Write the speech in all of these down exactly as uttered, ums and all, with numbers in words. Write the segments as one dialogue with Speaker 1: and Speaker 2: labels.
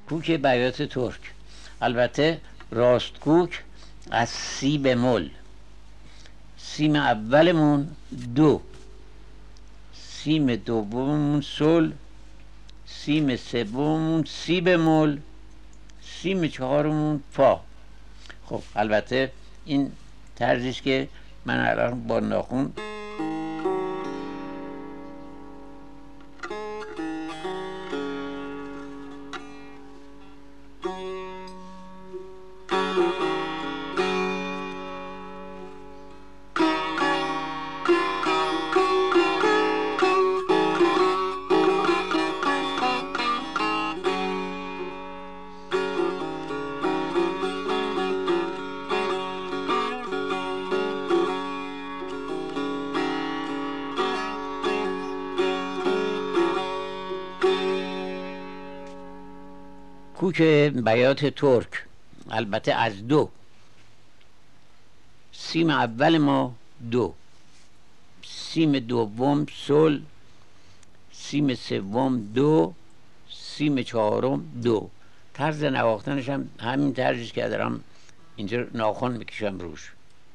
Speaker 1: کوک بیات ترک. البته راست کوک از سی بمول، سیم اولمون دو، سیم دوممون سل، سیم سوممون سی بمول، سیم چهارمون فا. خب البته این طرزیست که من الان با ناخون کوک بیات ترک. البته از دو، سیم اول ما دو، سیم دوم سل، سیم سوم دو، سیم چهارم دو. طرز نواختنش هم همین طرزیست که دارم اینجا ناخن میکشم روش.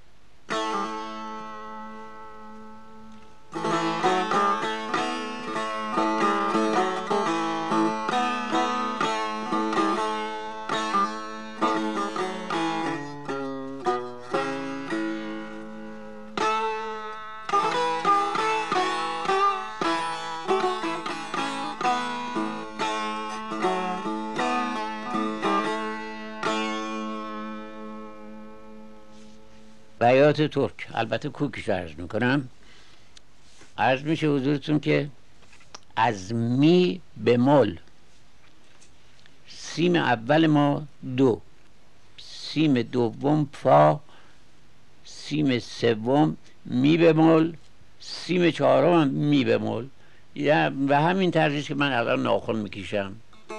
Speaker 1: بیات ترک. البته کوکش عرض میکنم. عرض میشه حضورتون که از می به مول، سیم اول ما دو، سیم دوم فا، سیم سوم می به مول، سیم چهارم می به مول. و همین طرزیست که من الان ناخن میکشم.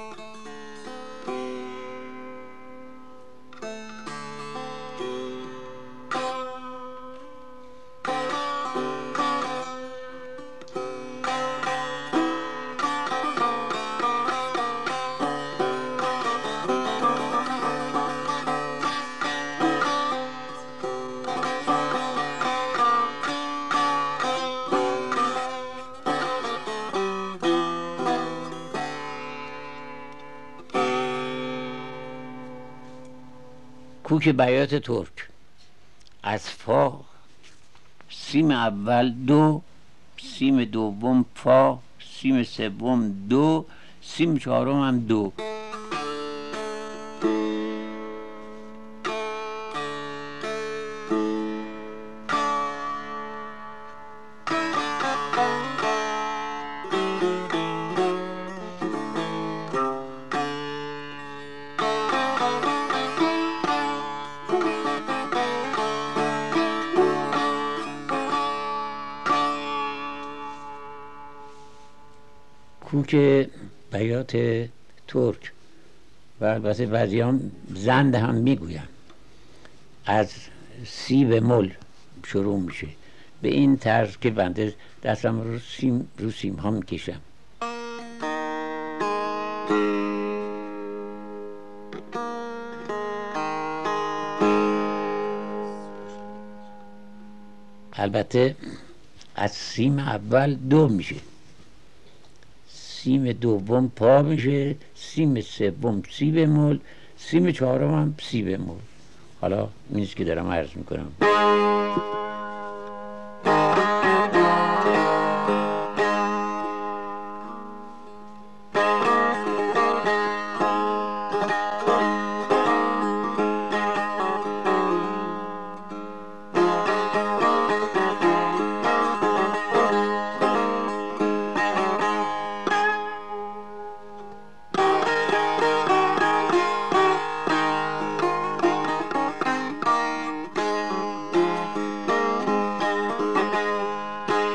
Speaker 1: کوک بیات ترک. از فا، سیم اول دو، سیم دوم فا، سیم سوم دو، سیم چهارم هم دو. کوک بیات ترک. و البته بعضیان زند هم میگوین. از سی به مل شروع میشه، به این طرز که بنده دستم رو سیم رو سیم ها میکشم. البته از سیم اول دو میشه، سیم دوم پا میشه، سیم سوم سی بمول، سیم چهارم هم سی بمول. حالا اینیست که دارم عرض میکنم.